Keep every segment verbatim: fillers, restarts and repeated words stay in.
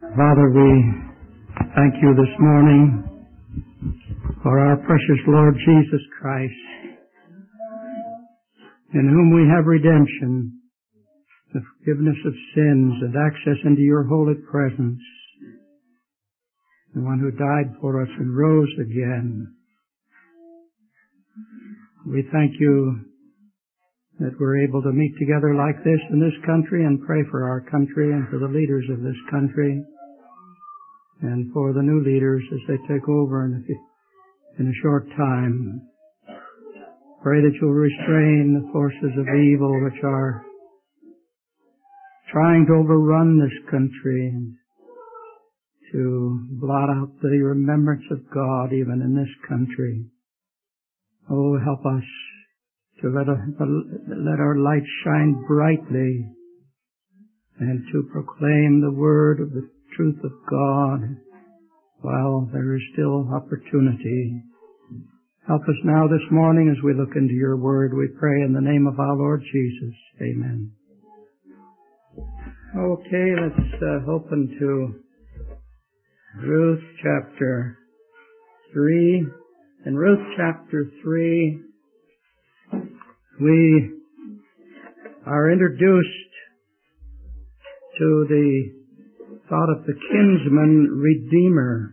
Father, we thank you this morning for our precious Lord Jesus Christ, in whom we have redemption, the forgiveness of sins, and access into your holy presence, the one who died for us and rose again. We thank you that we're able to meet together like this in this country and pray for our country and for the leaders of this country and for the new leaders as they take over in a, in a short time. Pray that you'll restrain the forces of evil which are trying to overrun this country and to blot out the remembrance of God even in this country. Oh, help us to let, a, let our light shine brightly and to proclaim the word of the truth of God while there is still opportunity. Help us now this morning as we look into your word. We pray in the name of our Lord Jesus. Amen. Okay, let's uh, open to Ruth chapter three. In Ruth chapter three, we are introduced to the thought of the kinsman redeemer.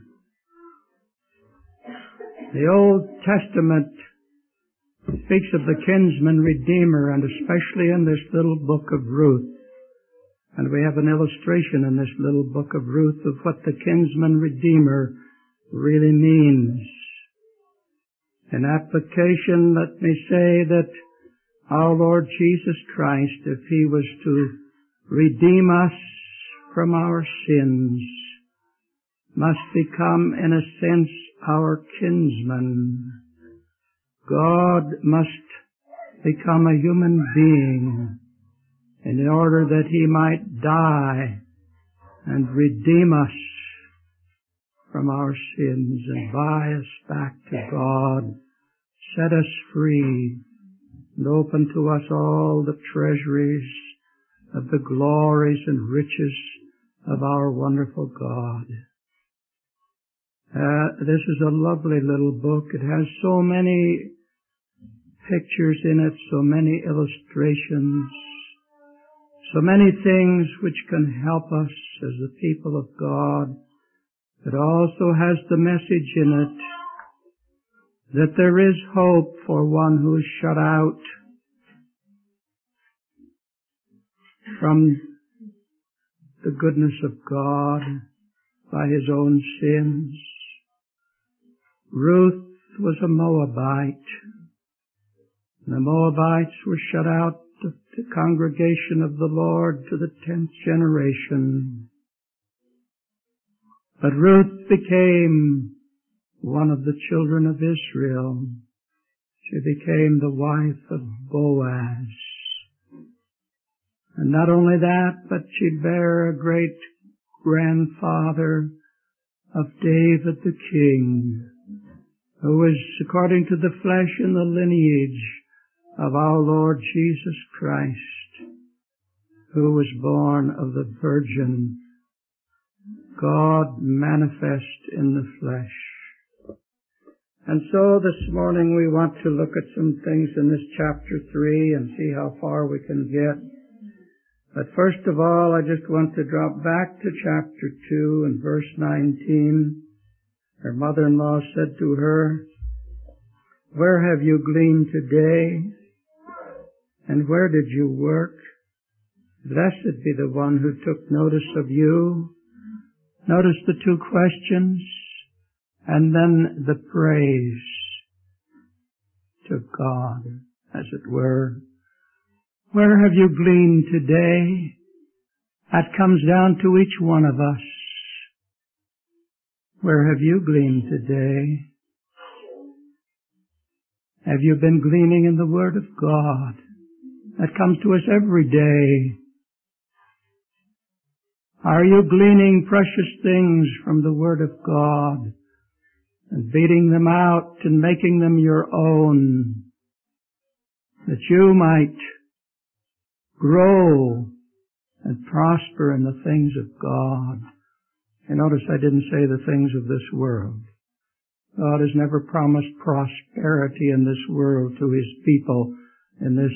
The Old Testament speaks of the kinsman redeemer, and especially in this little book of Ruth. And we have an illustration in this little book of Ruth of what the kinsman redeemer really means. In application, let me say that our Lord Jesus Christ, if He was to redeem us from our sins, must become, in a sense, our kinsman. God must become a human being in order that He might die and redeem us from our sins and buy us back to God, set us free, and open to us all the treasuries of the glories and riches of our wonderful God. Uh, this is a lovely little book. It has so many pictures in it, so many illustrations, so many things which can help us as the people of God. It also has the message in it that there is hope for one who is shut out from the goodness of God by his own sins. Ruth was a Moabite. The Moabites were shut out of the congregation of the Lord to the tenth generation. But Ruth became one of the children of Israel. She became the wife of Boaz. And not only that, but she bare a great grandfather of David the king, who was according to the flesh and the lineage of our Lord Jesus Christ, who was born of the Virgin, God manifest in the flesh. And so this morning we want to look at some things in this chapter three and see how far we can get. But first of all, I just want to drop back to chapter two and verse nineteen. Her mother-in-law said to her, "Where have you gleaned today? And where did you work? Blessed be the one who took notice of you." Notice the two questions and then the praise to God, as it were. Where have you gleaned today? That comes down to each one of us. Where have you gleaned today? Have you been gleaning in the Word of God? That comes to us every day. Are you gleaning precious things from the Word of God and beating them out and making them your own, that you might grow and prosper in the things of God? You notice I didn't say the things of this world. God has never promised prosperity in this world to His people in this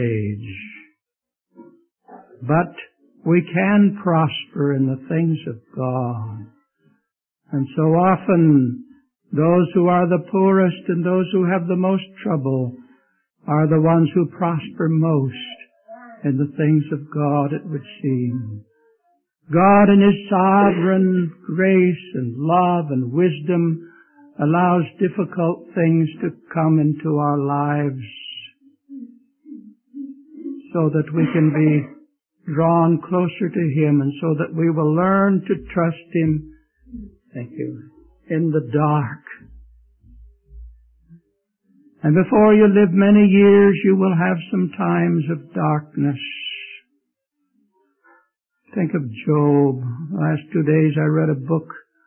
age. But we can prosper in the things of God. And so often, those who are the poorest and those who have the most trouble are the ones who prosper most in the things of God, it would seem. God in His sovereign grace and love and wisdom allows difficult things to come into our lives so that we can be drawn closer to Him and so that we will learn to trust Him, thank you, in the dark. And before you live many years, you will have some times of darkness. Think of Job. The last two days I read a book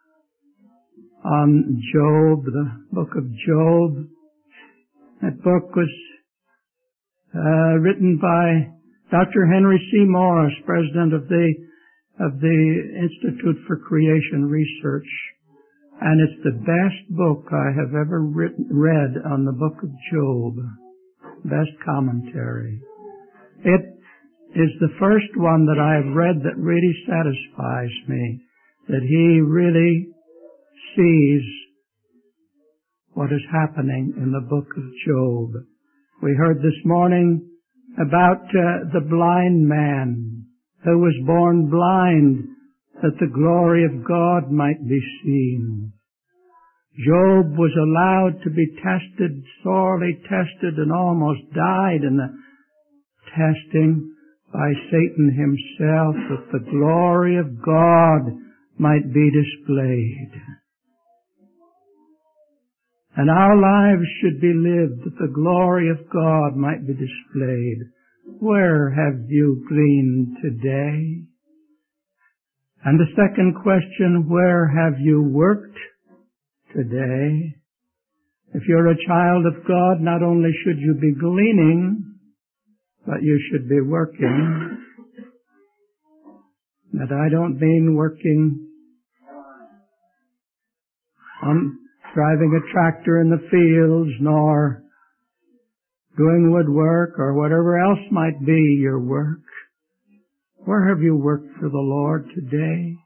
on Job, the book of Job. That book was uh, written by Doctor Henry C. Morris, president of the of the Institute for Creation Research. And it's the best book I have ever written, read on the book of Job. Best commentary. It is the first one that I have read that really satisfies me, that he really sees what is happening in the book of Job. We heard this morning about uh, the blind man who was born blind that the glory of God might be seen. Job was allowed to be tested, sorely tested, and almost died in the testing by Satan himself, that the glory of God might be displayed. And our lives should be lived that the glory of God might be displayed. Where have you gleaned today? And the second question, where have you worked today? If you're a child of God, not only should you be gleaning, but you should be working. But I don't mean working on driving a tractor in the fields, nor doing woodwork, or whatever else might be your work. Where have you worked for the Lord today?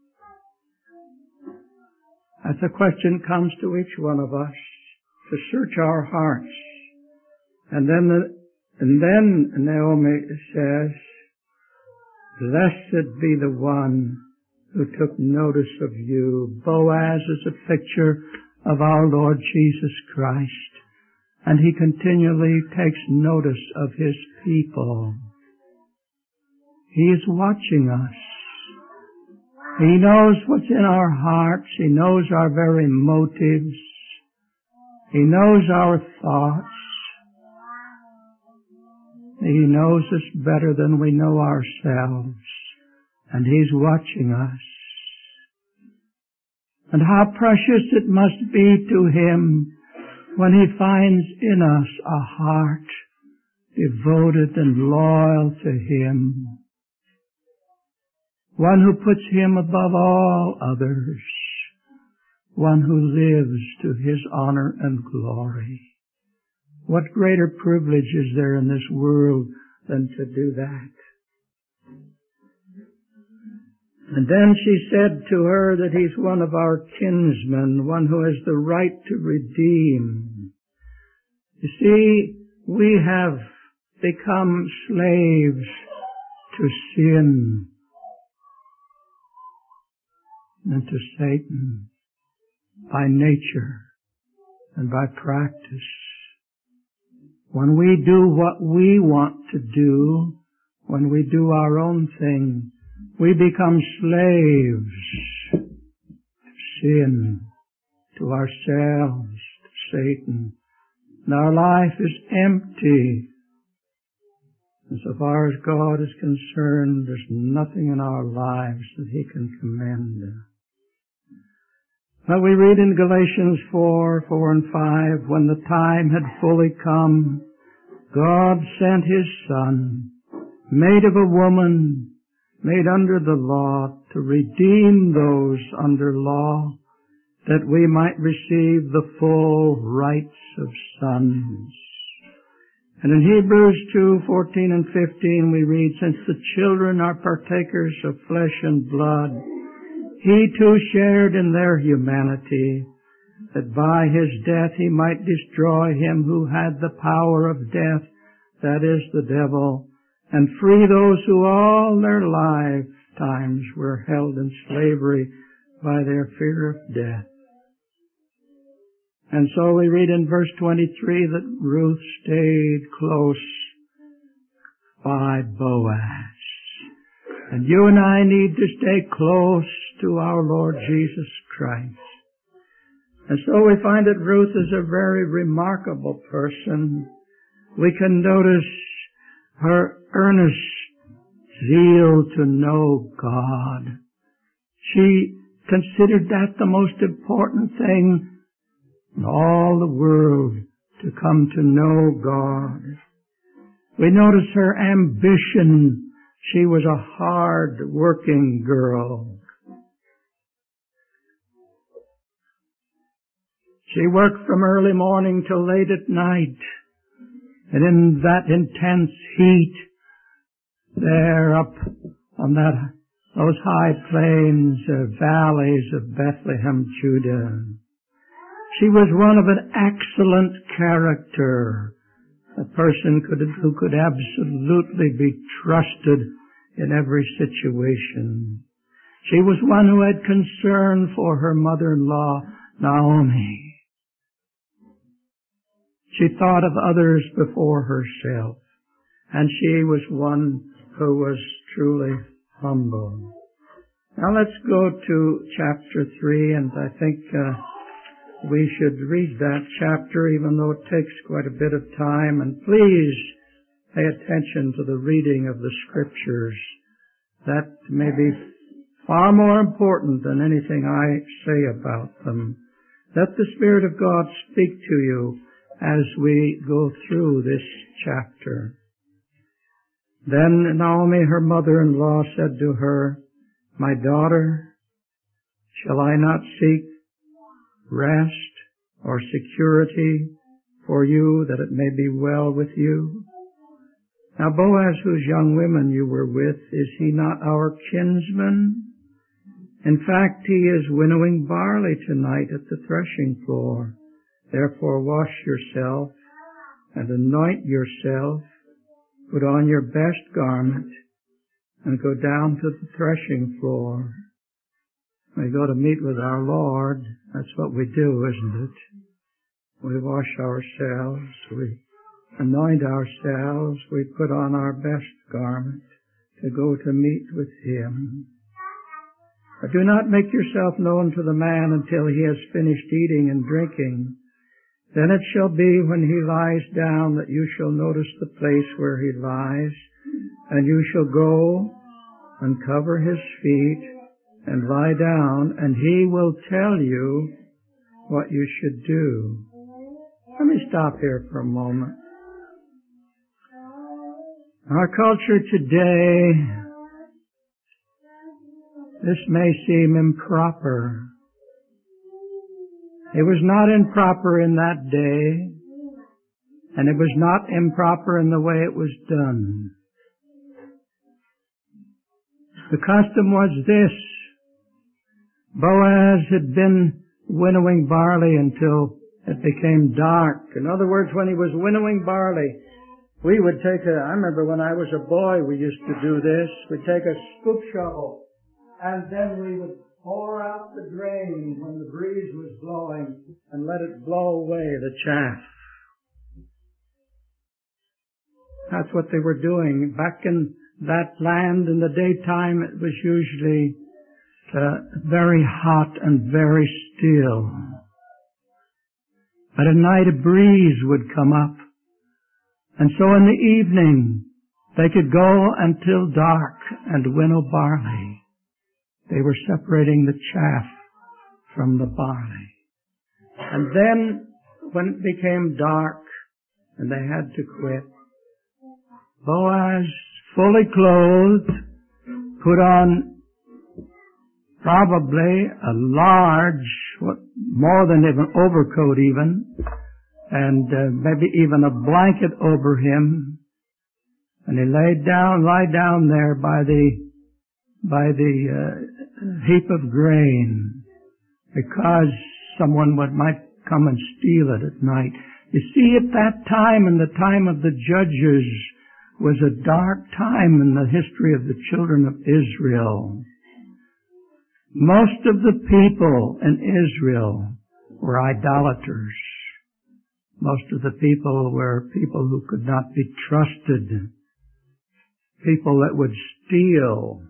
As the question comes to each one of us, to search our hearts. And then, the, and then Naomi says, blessed be the one who took notice of you. Boaz is a picture of our Lord Jesus Christ, and he continually takes notice of his people. He is watching us. He knows what's in our hearts. He knows our very motives. He knows our thoughts. He knows us better than we know ourselves. And He's watching us. And how precious it must be to Him when He finds in us a heart devoted and loyal to Him. One who puts Him above all others. One who lives to His honor and glory. What greater privilege is there in this world than to do that? And then she said to her that He's one of our kinsmen, one who has the right to redeem. You see, we have become slaves to sin and to Satan by nature and by practice. When we do what we want to do, when we do our own thing, we become slaves to sin, to ourselves, to Satan. And our life is empty. And so far as God is concerned, there's nothing in our lives that He can commend. But we read in Galatians four, four and five, when the time had fully come, God sent His Son, made of a woman, made under the law, to redeem those under law, that we might receive the full rights of sons. And in Hebrews two, fourteen and fifteen we read, since the children are partakers of flesh and blood, he too shared in their humanity, that by his death he might destroy him who had the power of death, that is the devil, and free those who all their lifetimes were held in slavery by their fear of death. And so we read in verse twenty-three that Ruth stayed close by Boaz. And you and I need to stay close to our Lord Jesus Christ. And so we find that Ruth is a very remarkable person. We can notice her earnest zeal to know God. She considered that the most important thing in all the world, to come to know God. We notice her ambition. She was a hard-working girl. She worked from early morning till late at night. And in that intense heat, there up on that those high plains, uh, valleys of Bethlehem, Judah, she was one of an excellent character, a person could, who could absolutely be trusted in every situation. She was one who had concern for her mother-in-law, Naomi. She thought of others before herself, and she was one who was truly humble. Now let's go to chapter three, and I think uh, we should read that chapter, even though it takes quite a bit of time. And please pay attention to the reading of the Scriptures. That may be far more important than anything I say about them. Let the Spirit of God speak to you as we go through this chapter. Then Naomi, her mother-in-law, said to her, my daughter, shall I not seek rest or security for you, that it may be well with you? Now Boaz, whose young women you were with, is he not our kinsman? In fact, he is winnowing barley tonight at the threshing floor. Therefore wash yourself and anoint yourself, put on your best garment, and go down to the threshing floor. We go to meet with our Lord. That's what we do, isn't it? We wash ourselves, we anoint ourselves, we put on our best garment to go to meet with Him. But do not make yourself known to the man until he has finished eating and drinking. Then it shall be when he lies down that you shall notice the place where he lies, and you shall go and cover his feet and lie down, and he will tell you what you should do. Let me stop here for a moment. Our culture today, this may seem improper. It was not improper in that day, and it was not improper in the way it was done. The custom was this. Boaz had been winnowing barley until it became dark. In other words, when he was winnowing barley, we would take a, I remember when I was a boy, we used to do this. We'd take a scoop shovel, and then we would pour out the grain when the breeze was blowing and let it blow away the chaff. That's what they were doing. Back in that land in the daytime, it was usually uh, very hot and very still. But at night a breeze would come up. And so in the evening, they could go until dark and winnow barley. They were separating the chaff from the barley. And then, when it became dark and they had to quit, Boaz, fully clothed, put on probably a large, what, more than an overcoat even, and uh, maybe even a blanket over him. And he laid down, lie down there by the, by the uh, heap of grain, because someone would, might come and steal it at night. You see, at that time, in the time of the judges, was a dark time in the history of the children of Israel. Most of the people in Israel were idolaters. Most of the people were people who could not be trusted. People that would steal.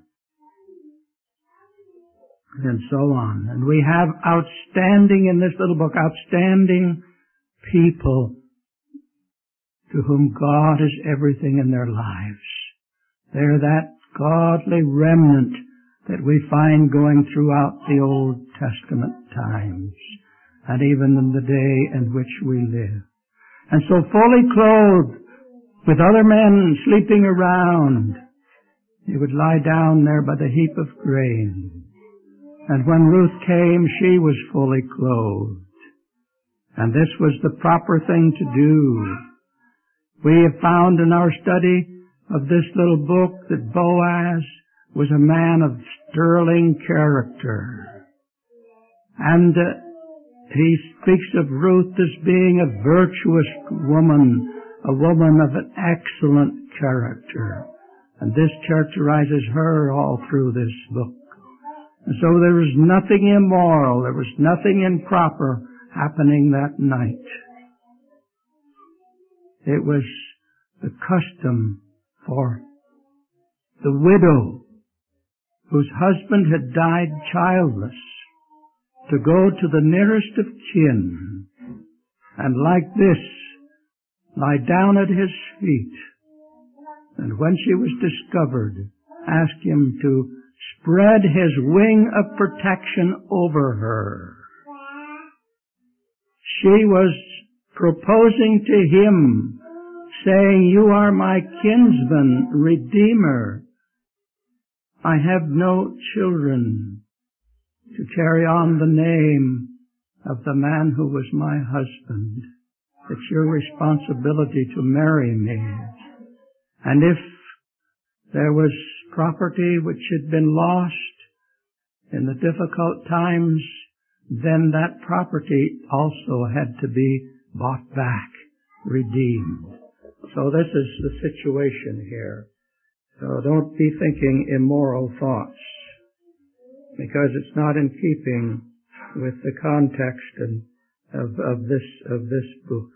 And so on. And we have outstanding, in this little book, outstanding people to whom God is everything in their lives. They're that godly remnant that we find going throughout the Old Testament times, and even in the day in which we live. And so fully clothed, with other men sleeping around, he would lie down there by the heap of grain. And when Ruth came, she was fully clothed. And this was the proper thing to do. We have found in our study of this little book that Boaz was a man of sterling character. And uh, he speaks of Ruth as being a virtuous woman, a woman of an excellent character. And this characterizes her all through this book. And so there was nothing immoral, there was nothing improper happening that night. It was the custom for the widow whose husband had died childless to go to the nearest of kin and like this lie down at his feet, and when she was discovered, ask him to spread his wing of protection over her. She was proposing to him, saying, "You are my kinsman, redeemer. I have no children to carry on the name of the man who was my husband. It's your responsibility to marry me. And if there was property which had been lost in the difficult times, then that property also had to be bought back, redeemed." So this is the situation here. So don't be thinking immoral thoughts, because it's not in keeping with the context and of, of this of this book.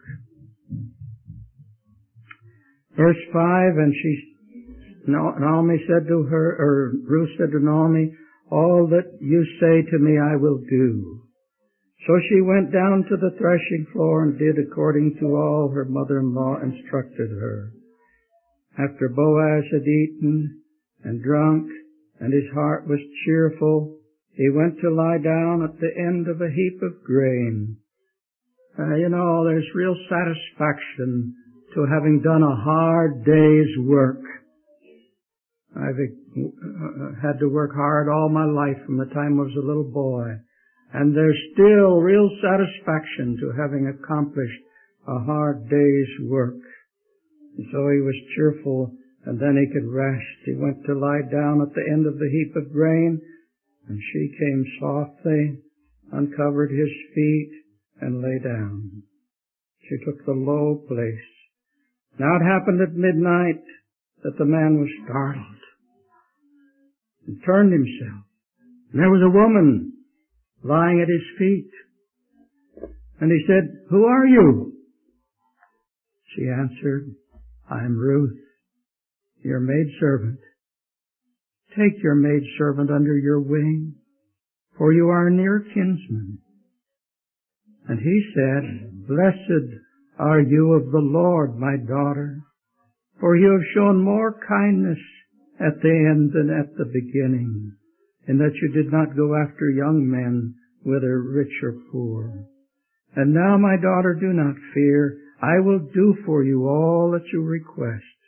Verse five, and she, Naomi said to her, or Ruth said to Naomi, "All that you say to me I will do." So she went down to the threshing floor and did according to all her mother-in-law instructed her. After Boaz had eaten and drunk, and his heart was cheerful, he went to lie down at the end of a heap of grain. Uh, you know, there's real satisfaction to having done a hard day's work. I've uh, had to work hard all my life from the time I was a little boy. And there's still real satisfaction to having accomplished a hard day's work. And so he was cheerful, and then he could rest. He went to lie down at the end of the heap of grain, and she came softly, uncovered his feet, and lay down. She took the low place. Now it happened at midnight that the man was startled and turned himself. And there was a woman lying at his feet. And he said, "Who are you?" She answered, "I am Ruth, your maidservant. Take your maidservant under your wing, for you are a near kinsman." And he said, "Blessed are you of the Lord, my daughter, for you have shown more kindness at the end than at the beginning, in that you did not go after young men, whether rich or poor. And now, my daughter, do not fear. I will do for you all that you request.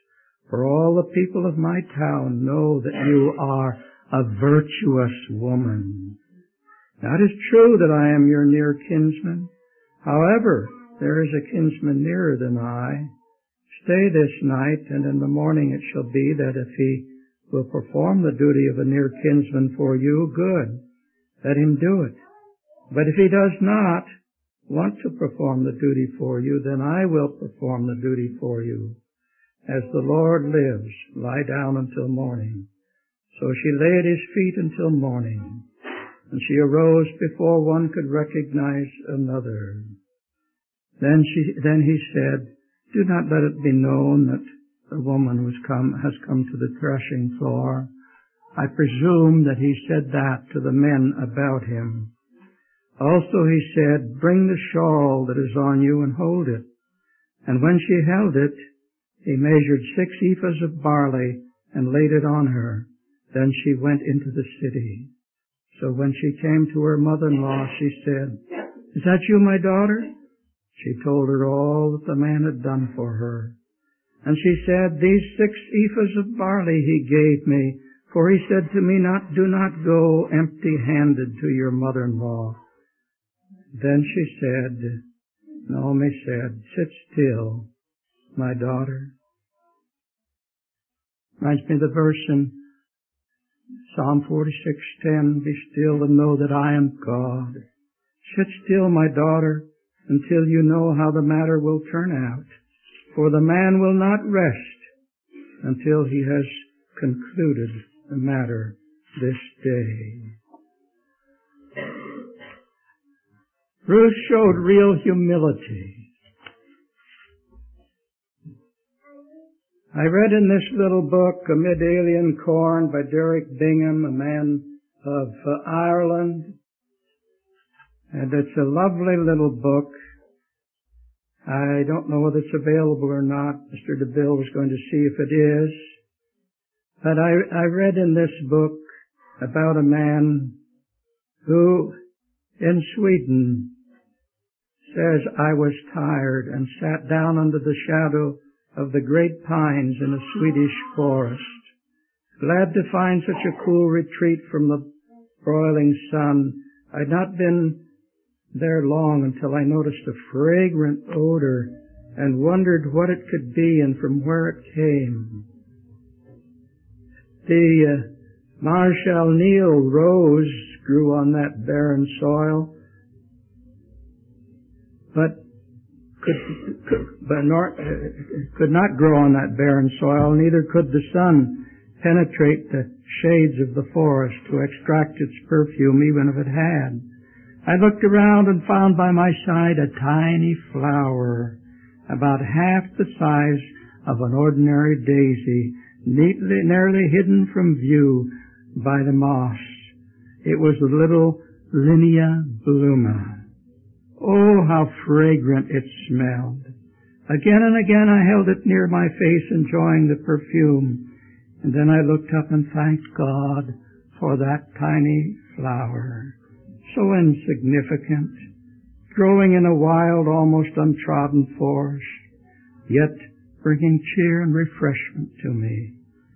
For all the people of my town know that you are a virtuous woman. Now it is true that I am your near kinsman. However, there is a kinsman nearer than I. Stay this night, and in the morning it shall be that if he will perform the duty of a near kinsman for you, good. Let him do it. But if he does not want to perform the duty for you, then I will perform the duty for you. As the Lord lives, lie down until morning. So she lay at his feet until morning, and she arose before one could recognize another. Then she, then he said, do not let it be known that the woman was come, has come to the threshing floor. I presume that he said that to the men about him. Also he said, bring the shawl that is on you and hold it. And when she held it, he measured six ephahs of barley and laid it on her. Then she went into the city. So when she came to her mother-in-law, she said, is that you, my daughter? She told her all that the man had done for her. And she said, these six ephahs of barley he gave me, for he said to me, not, do not go empty-handed to your mother-in-law. Then she said, Naomi said, sit still, my daughter. Reminds me of the verse in Psalm forty-six ten, be still and know that I am God. Sit still, my daughter, until you know how the matter will turn out. For the man will not rest until he has concluded the matter this day. Ruth showed real humility. I read in this little book, Amid Alien Corn, by Derek Bingham, a man of uh, Ireland. And it's a lovely little book. I don't know whether it's available or not. Mister DeBille was going to see if it is. But I, I read in this book about a man who, in Sweden, says, I was tired and sat down under the shadow of the great pines in a Swedish forest, glad to find such a cool retreat from the broiling sun. I'd not been there long until I noticed a fragrant odor and wondered what it could be and from where it came. The uh, Marshall Neal rose grew on that barren soil, but could, could, but nor, uh, could not grow on that barren soil, neither could the sun penetrate the shades of the forest to extract its perfume, even if it had. I looked around and found by my side a tiny flower, about half the size of an ordinary daisy, neatly, nearly hidden from view by the moss. It was the little Linea Bluma. Oh, how fragrant it smelled. Again and again I held it near my face, enjoying the perfume. And then I looked up and thanked God for that tiny flower. So insignificant, growing in a wild, almost untrodden forest, yet bringing cheer and refreshment to me.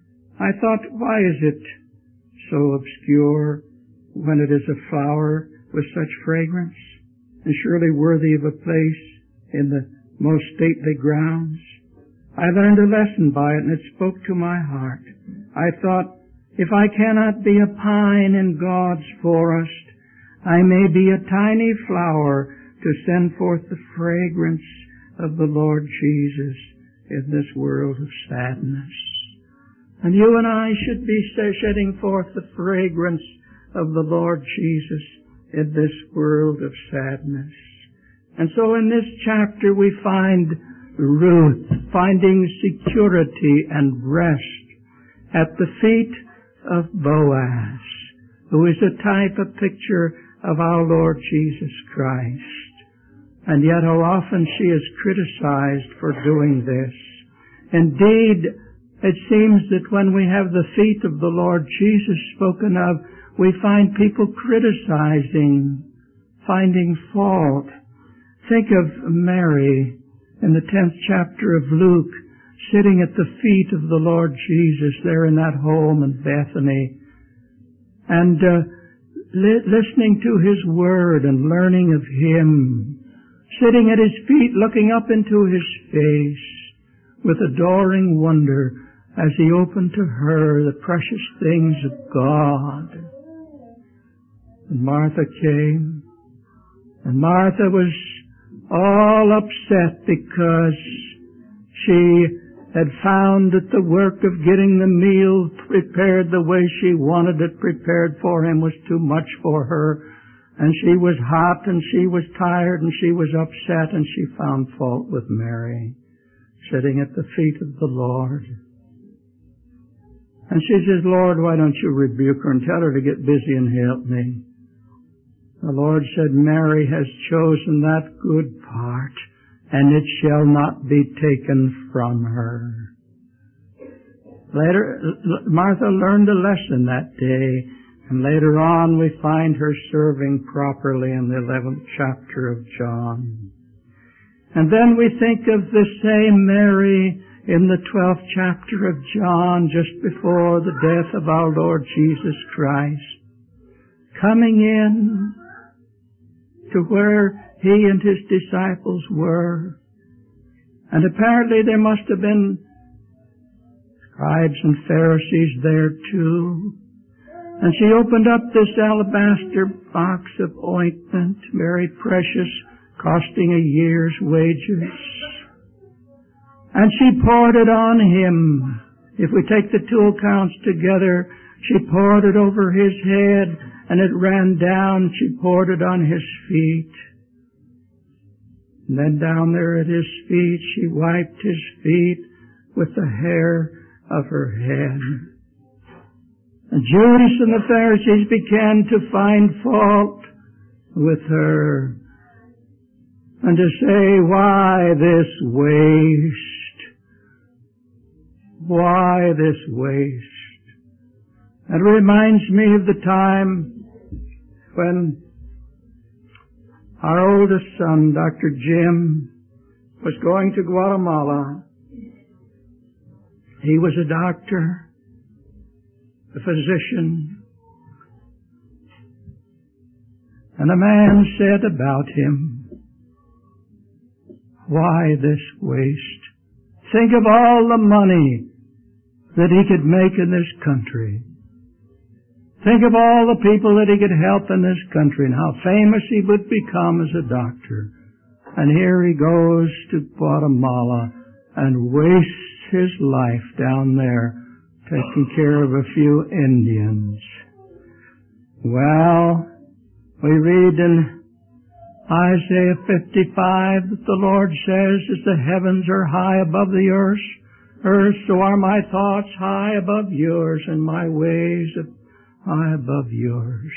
I thought, why is it so obscure when it is a flower with such fragrance, and surely worthy of a place in the most stately grounds? I learned a lesson by it, and it spoke to my heart. I thought, if I cannot be a pine in God's forest, I may be a tiny flower to send forth the fragrance of the Lord Jesus in this world of sadness. And you and I should be shedding forth the fragrance of the Lord Jesus in this world of sadness. And so in this chapter we find Ruth finding security and rest at the feet of Boaz, who is a type, a picture of our Lord Jesus Christ. And yet how often she is criticized for doing this. Indeed, it seems that when we have the feet of the Lord Jesus spoken of, we find people criticizing, finding fault. Think of Mary in the tenth chapter of Luke, sitting at the feet of the Lord Jesus there in that home in Bethany, and uh, li- listening to His Word and learning of Him, sitting at His feet looking up into His face with adoring wonder as He opened to her the precious things of God. And Martha came, and Martha was all upset because she had found that the work of getting the meal prepared the way she wanted it prepared for Him was too much for her. And she was hot, and she was tired, and she was upset, and she found fault with Mary, sitting at the feet of the Lord. And she says, Lord, why don't you rebuke her and tell her to get busy and help me? The Lord said, Mary has chosen that good part, and it shall not be taken from her. Later, Martha learned a lesson that day, and later on we find her serving properly in the eleventh chapter of John. And then we think of the same Mary in the twelfth chapter of John, just before the death of our Lord Jesus Christ, coming in to where He and His disciples were. And apparently there must have been scribes and Pharisees there too. And she opened up this alabaster box of ointment, very precious, costing a year's wages. And she poured it on Him. If we take the two accounts together, she poured it over His head, and it ran down. She poured it on His feet. And then down there at His feet, she wiped His feet with the hair of her head. And Judas and the Pharisees began to find fault with her and to say, why this waste? Why this waste? It reminds me of the time when our oldest son, Doctor Jim, was going to Guatemala. He was a doctor, a physician, and a man said about him, why this waste? Think of all the money that he could make in this country. Think of all the people that he could help in this country and how famous he would become as a doctor. And here he goes to Guatemala and wastes his life down there taking care of a few Indians. Well, we read in Isaiah fifty-five that the Lord says, as the heavens are high above the earth, earth, so are my thoughts high above yours, and my ways high above yours.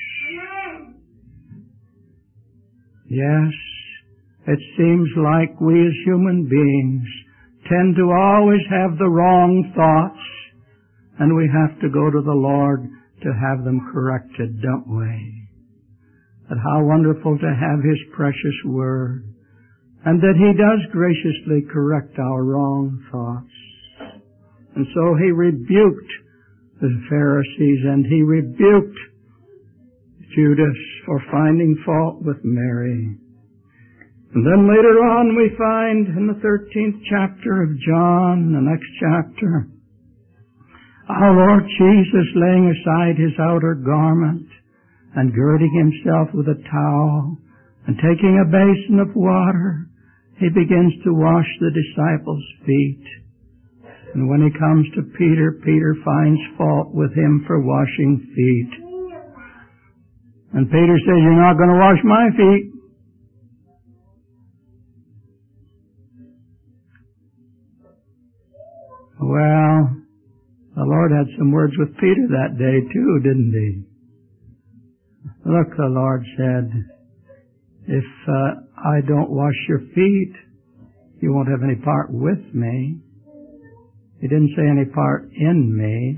Yes, it seems like we as human beings tend to always have the wrong thoughts, and we have to go to the Lord to have them corrected, don't we? But how wonderful to have His precious Word, and that He does graciously correct our wrong thoughts. And so He rebuked the Pharisees, and He rebuked Judas for finding fault with Mary. And then later on we find in the thirteenth chapter of John, the next chapter, our Lord Jesus laying aside His outer garment and girding Himself with a towel and taking a basin of water, He begins to wash the disciples' feet. And when He comes to Peter, Peter finds fault with Him for washing feet. And Peter says, you're not going to wash my feet. Well, the Lord had some words with Peter that day too, didn't He? Look, the Lord said, if uh, I don't wash your feet, you won't have any part with me. He didn't say any part in me.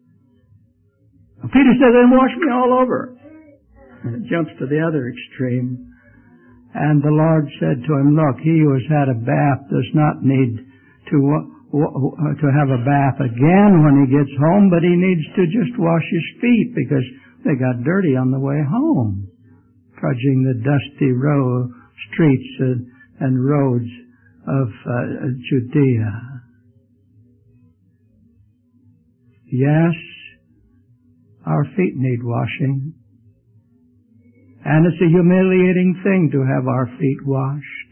Peter said, then wash me all over. And it jumps to the other extreme. And the Lord said to him, look, he who has had a bath does not need to to have a bath again when he gets home, but he needs to just wash his feet because they got dirty on the way home, trudging the dusty road, streets and, and roads of uh, Judea. Yes, our feet need washing. And it's a humiliating thing to have our feet washed.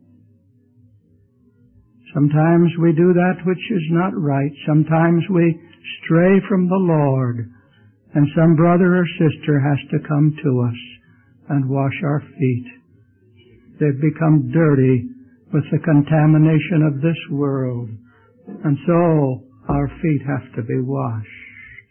Sometimes we do that which is not right. Sometimes we stray from the Lord. And some brother or sister has to come to us and wash our feet. They've become dirty with the contamination of this world. And so our feet have to be washed.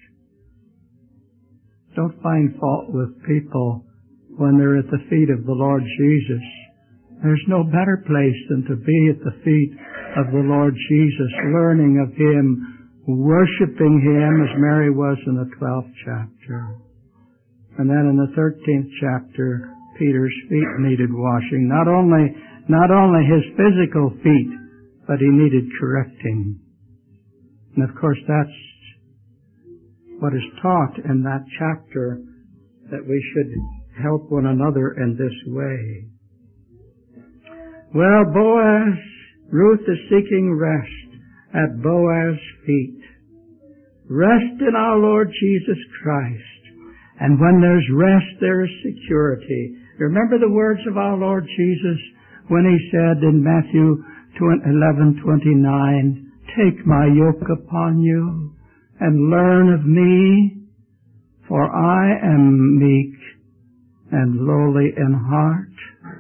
Don't find fault with people when they're at the feet of the Lord Jesus. There's no better place than to be at the feet of the Lord Jesus, learning of Him, worshiping Him as Mary was in the twelfth chapter. And then in the thirteenth chapter, Peter's feet needed washing. Not only, not only his physical feet, but he needed correcting. And of course that's what is taught in that chapter, that we should help one another in this way. Well, Boaz, Ruth is seeking rest at Boaz's feet. Rest in our Lord Jesus Christ. And when there's rest, there is security. Remember the words of our Lord Jesus when He said in Matthew eleven twenty-nine, "Take my yoke upon you and learn of me, for I am meek and lowly in heart."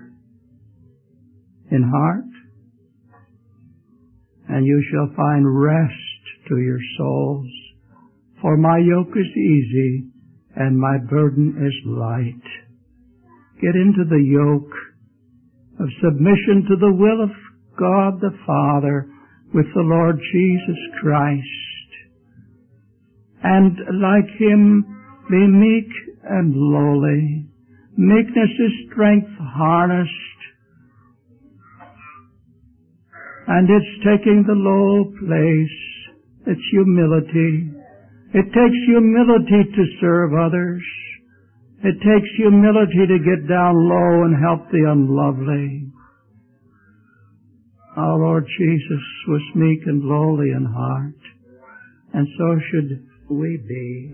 In heart. "And you shall find rest to your souls. For my yoke is easy and my burden is light." Get into the yoke of submission to the will of God the Father with the Lord Jesus Christ. And like Him, be meek and lowly. Meekness is strength harnessed. And it's taking the low place. It's humility. It takes humility to serve others. It takes humility to get down low and help the unlovely. Our Lord Jesus was meek and lowly in heart, and so should we be.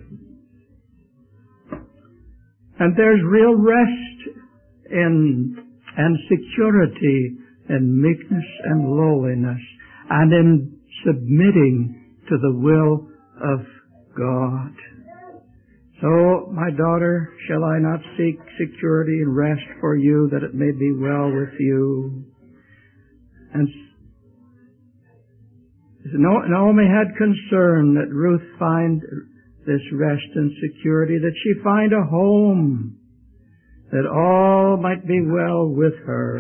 And there's real rest in and security in meekness and lowliness, and in submitting to the will of God. So, my daughter, shall I not seek security and rest for you, that it may be well with you? And Naomi had concern that Ruth find this rest and security, that she find a home, that all might be well with her.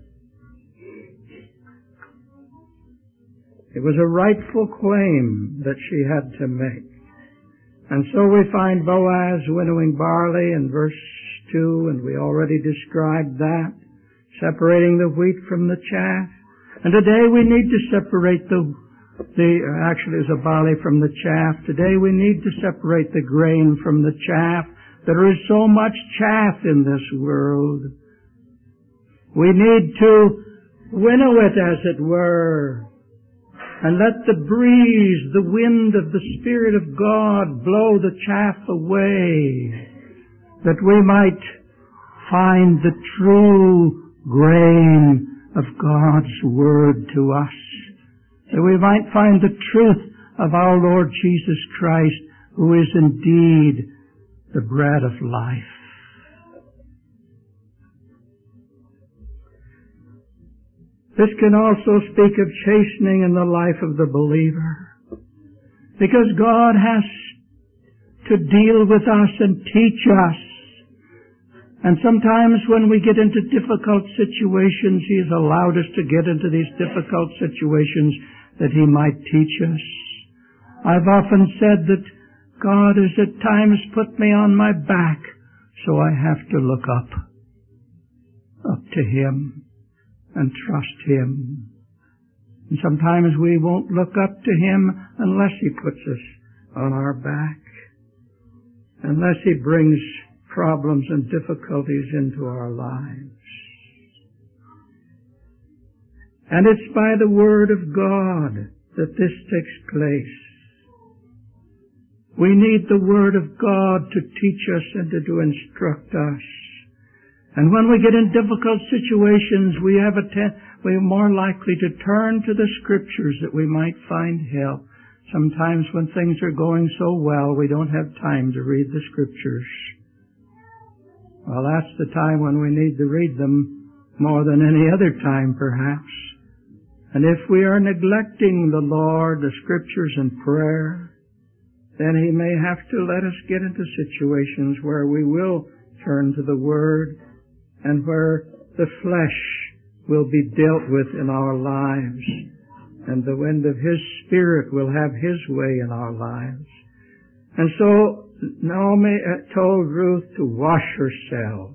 It was a rightful claim that she had to make. And so we find Boaz winnowing barley in verse two, and we already described that, separating the wheat from the chaff. And today we need to separate the, the actually it was a barley from the chaff. Today we need to separate the grain from the chaff. There is so much chaff in this world. We need to winnow it, as it were, and let the breeze, the wind of the Spirit of God blow the chaff away, that we might find the true grain of God's Word to us, that we might find the truth of our Lord Jesus Christ, who is indeed the bread of life. This can also speak of chastening in the life of the believer, because God has to deal with us and teach us. And sometimes when we get into difficult situations, He has allowed us to get into these difficult situations that He might teach us. I've often said that God has at times put me on my back, so I have to look up, up to Him and trust Him. And sometimes we won't look up to Him unless He puts us on our back, unless He brings problems and difficulties into our lives. And it's by the Word of God that this takes place. We need the Word of God to teach us and to, to instruct us. And when we get in difficult situations, we have a ten- we're more likely to turn to the Scriptures that we might find help. Sometimes when things are going so well, we don't have time to read the Scriptures. Well, that's the time when we need to read them more than any other time, perhaps. And if we are neglecting the Lord, the Scriptures, and prayer, then He may have to let us get into situations where we will turn to the Word and where the flesh will be dealt with in our lives, and the wind of His Spirit will have His way in our lives. And so Naomi told Ruth to wash herself.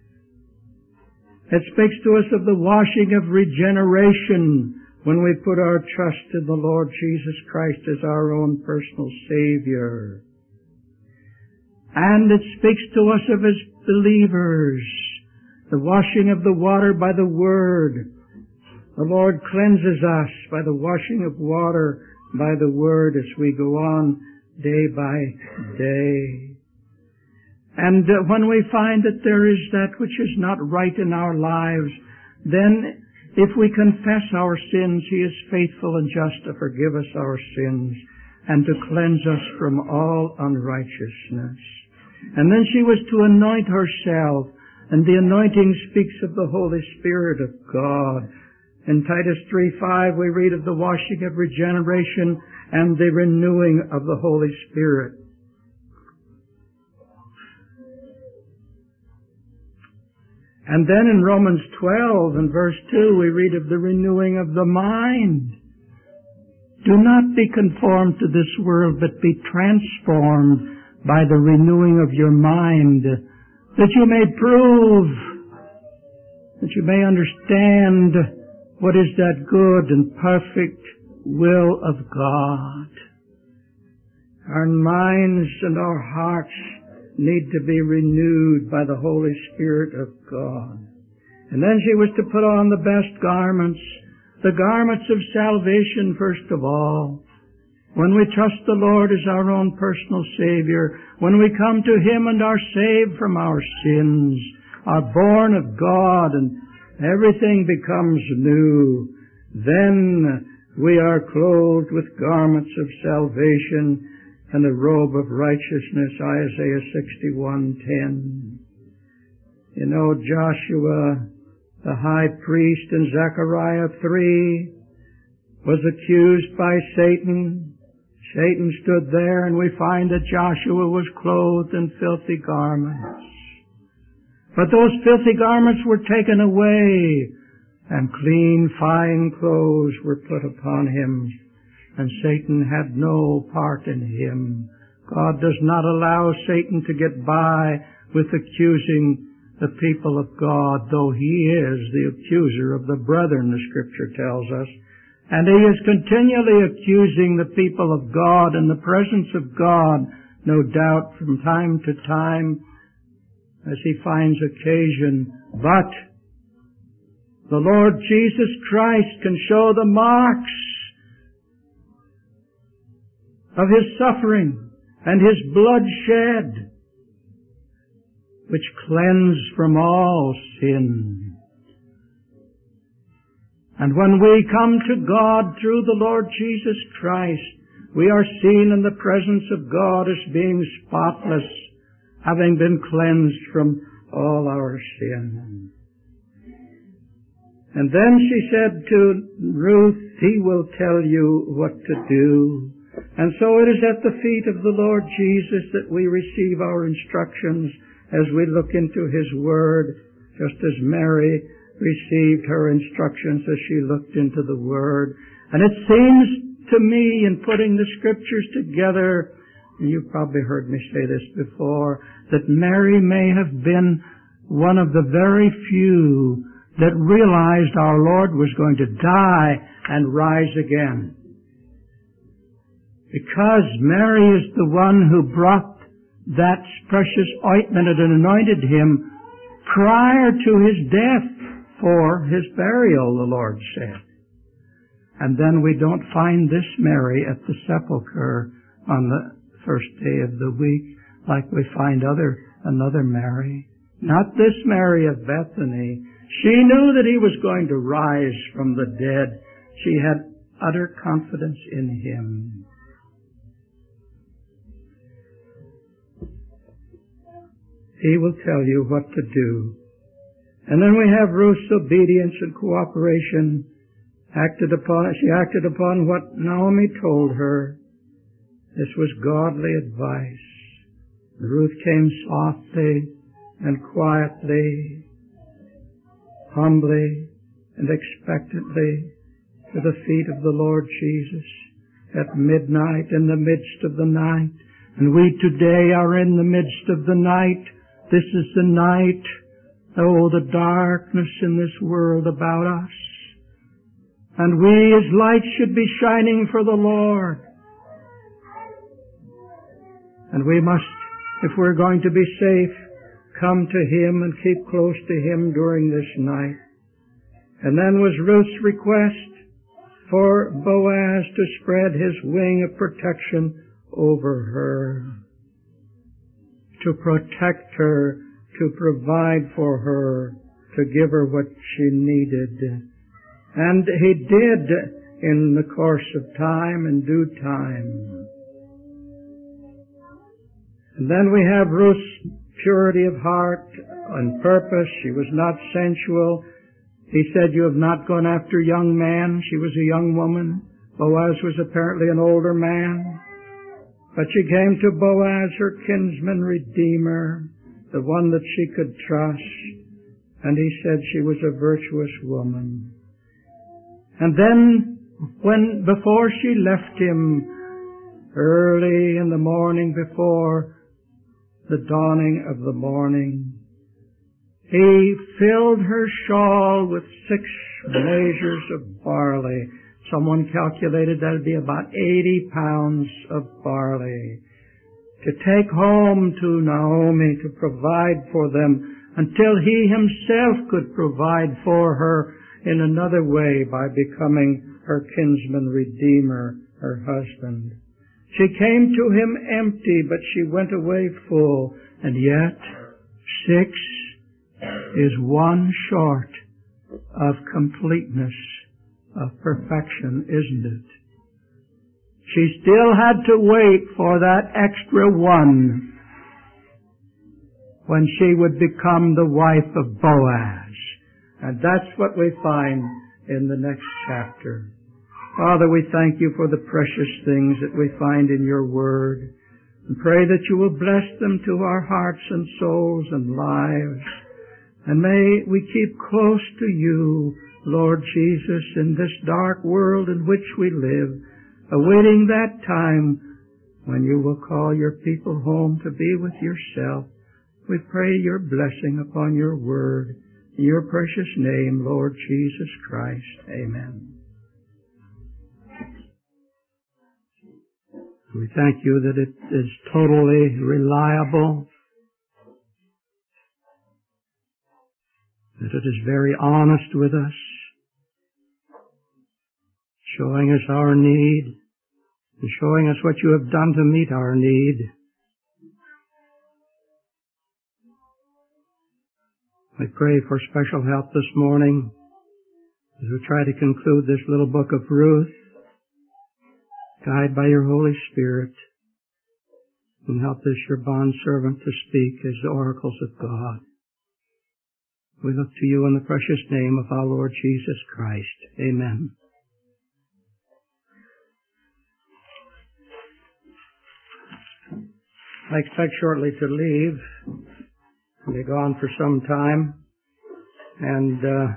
It speaks to us of the washing of regeneration when we put our trust in the Lord Jesus Christ as our own personal Savior. And it speaks to us of His believers, the washing of the water by the Word. The Lord cleanses us by the washing of water by the Word as we go on day by day. And uh, when we find that there is that which is not right in our lives, then if we confess our sins, He is faithful and just to forgive us our sins and to cleanse us from all unrighteousness. And then she was to anoint herself, and the anointing speaks of the Holy Spirit of God. In Titus three five we read of the washing of regeneration and the renewing of the Holy Spirit. And then in Romans twelve and verse two we read of the renewing of the mind. Do not be conformed to this world, but be transformed by the renewing of your mind, that you may prove, that you may understand what is that good and perfect will of God. Our minds and our hearts need to be renewed by the Holy Spirit of God. And then she was to put on the best garments, the garments of salvation first of all. When we trust the Lord as our own personal Savior, when we come to Him and are saved from our sins, are born of God, and everything becomes new, then we are clothed with garments of salvation and a robe of righteousness, Isaiah sixty-one ten. You know, Joshua, the high priest, in Zechariah three, was accused by Satan. Satan stood there, and we find that Joshua was clothed in filthy garments. But those filthy garments were taken away, and clean, fine clothes were put upon him, and Satan had no part in him. God does not allow Satan to get by with accusing the people of God, though he is the accuser of the brethren, the Scripture tells us. And he is continually accusing the people of God in the presence of God, no doubt from time to time, as he finds occasion. But the Lord Jesus Christ can show the marks of His suffering and His blood shed, which cleanse from all sin. And when we come to God through the Lord Jesus Christ, we are seen in the presence of God as being spotless, having been cleansed from all our sin. And then she said to Ruth, He will tell you what to do. And so it is at the feet of the Lord Jesus that we receive our instructions as we look into His Word, just as Mary received her instructions as she looked into the Word. And it seems to me, in putting the Scriptures together, and you've probably heard me say this before, that Mary may have been one of the very few that realized our Lord was going to die and rise again. Because Mary is the one who brought that precious ointment and anointed him prior to his death for his burial, the Lord said. And then we don't find this Mary at the sepulchre on the first day of the week like we find other another Mary. Not this Mary of Bethany. She knew that he was going to rise from the dead. She had utter confidence in him. He will tell you what to do. And then we have Ruth's obedience and cooperation. Acted upon, she acted upon what Naomi told her. This was godly advice. Ruth came softly and quietly, humbly and expectantly to the feet of the Lord Jesus at midnight, in the midst of the night. And we today are in the midst of the night. This is the night. Oh, the darkness in this world about us. And we as lights should be shining for the Lord. And we must, if we're going to be safe, come to Him and keep close to Him during this night. And then was Ruth's request for Boaz to spread his wing of protection over her, to protect her, to provide for her, to give her what she needed. And he did in the course of time, in due time. And then we have Ruth's purity of heart and purpose. She was not sensual. He said, you have not gone after young men. She was a young woman. Boaz was apparently an older man. But she came to Boaz, her kinsman redeemer, the one that she could trust. And he said she was a virtuous woman. And then, when, before she left him, early in the morning, before the dawning of the morning, he filled her shawl with six measures of barley. Someone calculated that would be about eighty pounds of barley, to take home to Naomi to provide for them until he himself could provide for her in another way by becoming her kinsman redeemer, her husband. She came to him empty, but she went away full. And yet, six is one short of completeness, of perfection, isn't it? She still had to wait for that extra one when she would become the wife of Boaz. And that's what we find in the next chapter. Father, we thank you for the precious things that we find in your word, and pray that you will bless them to our hearts and souls and lives. And may we keep close to you, Lord Jesus, in this dark world in which we live, awaiting that time when you will call your people home to be with yourself. We pray your blessing upon your word. In your precious name, Lord Jesus Christ. Amen. We thank you that it is totally reliable, that it is very honest with us, showing us our need, and showing us what you have done to meet our need. We pray for special help this morning as we try to conclude this little book of Ruth. Guide by your Holy Spirit, and help this your bondservant to speak as the oracles of God. We look to you in the precious name of our Lord Jesus Christ. Amen. I expect shortly to leave. I'll be gone for some time. And uh,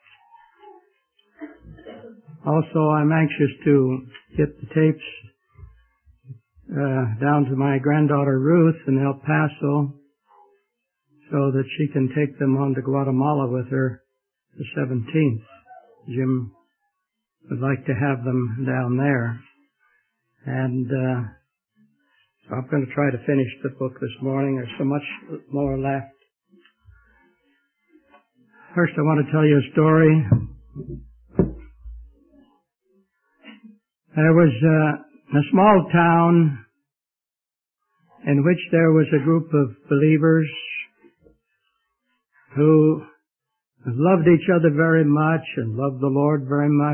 also I'm anxious to get the tapes uh, down to my granddaughter Ruth in El Paso so that she can take them on to Guatemala with her the seventeenth. Jim would like to have them down there. And uh, so I'm going to try to finish the book this morning. There's so much more left. First, I want to tell you a story. There was uh, a small town in which there was a group of believers who loved each other very much and loved the Lord very much.